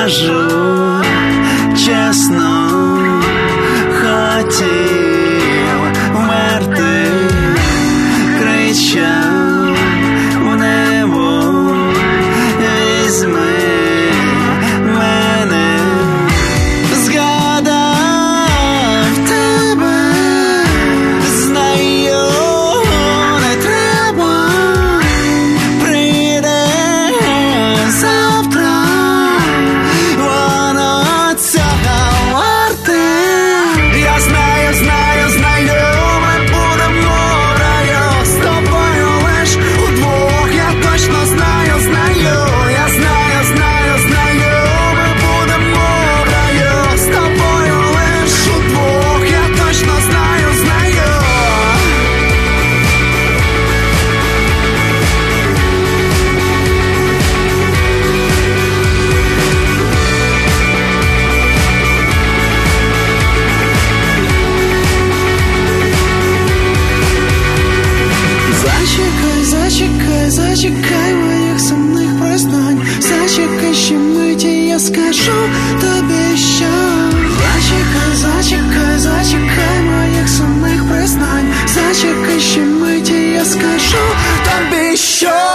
скажу чесно, хотів вмерти, кричав в небо, візьми мене, згадав тебе, знаю, не треба, прийде завтра, воно цього варте. Я знаю, ми будемо в раю з тобою лиш удвох, я точно знаю, я знаю, ми будемо в раю з тобою лиш удвох, я точно знаю. Зачекай моїх сумних признань, зачекай ще миті, я скажу тобі що. Зачекай моїх сумних признань, зачекай ще миті, я скажу тобі що.